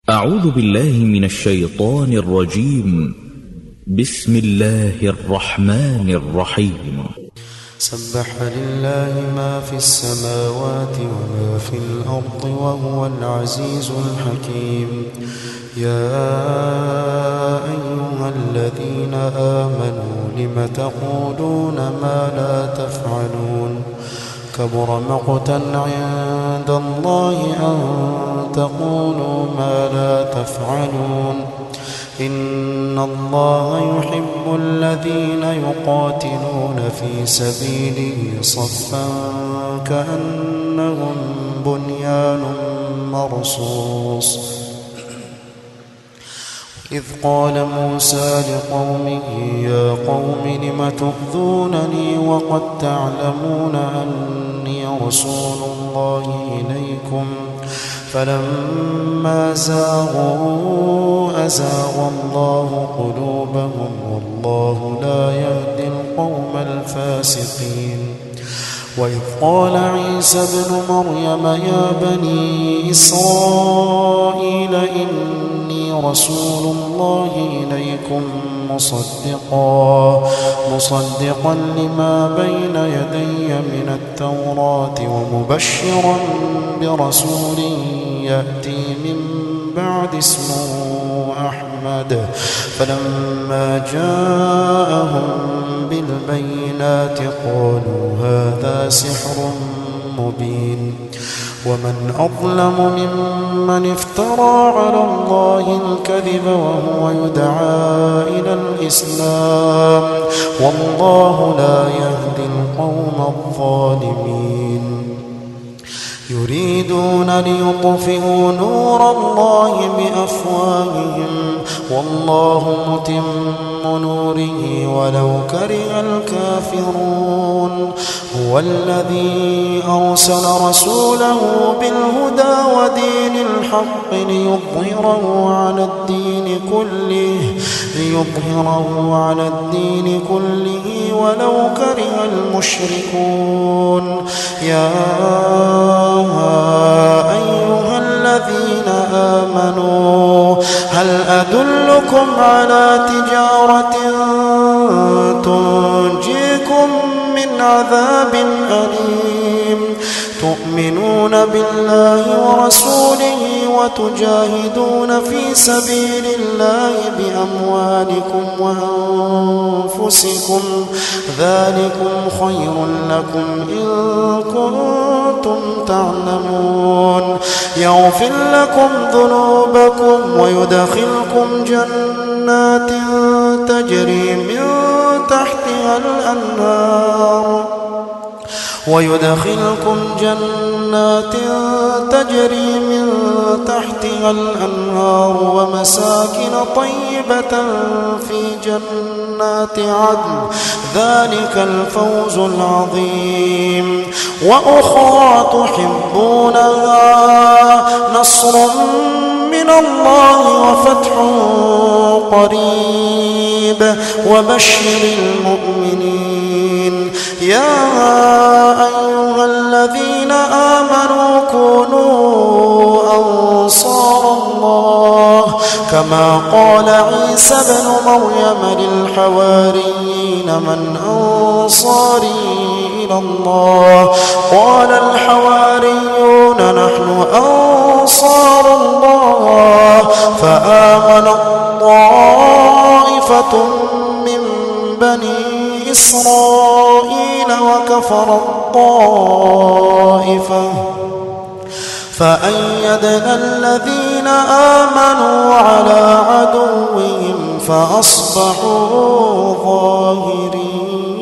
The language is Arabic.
أعوذ بالله من الشيطان الرجيم. بسم الله الرحمن الرحيم. سبح لله ما في السماوات وما في الأرض وهو العزيز الحكيم. يا أيها الذين آمنوا لم تقولون ما لا تفعلون كبر مقتا عند الله أن تقولوا ما لا تفعلون. إن الله يحب الذين يقاتلون في سبيله صفا كأنهم بنيان مرصوص. إذ قال موسى لقومه يا قوم لم تؤذونني وقد تعلمون أني رسول الله إليكم فلما زاغوا أزاغ الله قلوبهم والله لا يهدي القوم الفاسقين. وإذ قال عيسى ابن مريم يا بني إسرائيل إني رسول الله إليكم مصدقا لما بين يدي من التوراة ومبشرا برسول يأتي من بعد اسمه أحمد. فلما جاءهم بالبينات قالوا هذا سحر مبين. ومن أظلم ممن افترى على الله الكذب وهو يدعى إلى الإسلام والله لا يهدي القوم الظالمين. يريدون ليطفئوا نور الله بأفواههم والله متم نوره ولو كره الكافرون. هو الذي أرسل رسوله بالهدى ودين الحق ليظهره على الدين كله ولو كره المشركون. يا أيها الذين آمنوا هل أدلكم على تجارة تنجيكم من عذاب أليم تؤمنون بالله ورسوله وتجاهدون في سبيل الله بأموالكم وأنفسكم ذلكم خير لكم إن كنتم تعلمون. يغفر لكم ذنوبكم ويدخلكم جنات تجري من تحتها الأنهار ومساكن طيبة في جنات عدن ذلك الفوز العظيم. وأخرى تحبونها نصر من الله وفتح قريب وبشر المؤمنين. يا أيها الذين آمنوا كونوا أنصار الله كما قال عيسى ابن مريم للحواريين من أنصاري إلى الله قال الحواريون نحن أنصار الله. فآمن طائفة من بني إسرائيل وكفر الطائفة فأيدنا الذين آمنوا على عدوهم فأصبحوا ظاهرين.